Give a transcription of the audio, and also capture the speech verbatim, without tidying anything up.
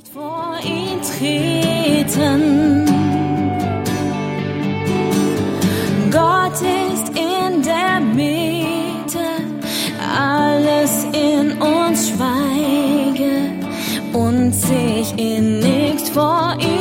Vor ihn treten. Gott ist in der Mitte, alles in uns schweige und sich innigst vor ihm